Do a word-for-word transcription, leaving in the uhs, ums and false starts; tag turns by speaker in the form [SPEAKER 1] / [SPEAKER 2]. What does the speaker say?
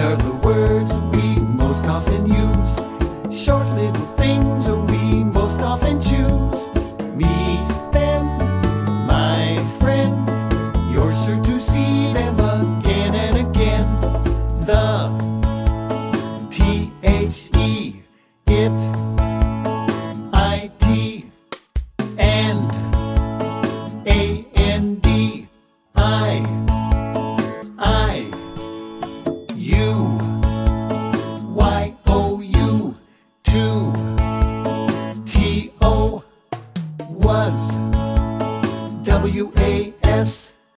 [SPEAKER 1] are the words we most often use. Short little things we most often choose. Meet them, my friend. You're sure to see them again and again. The T H E, it, I T, and A N D, I, I, you.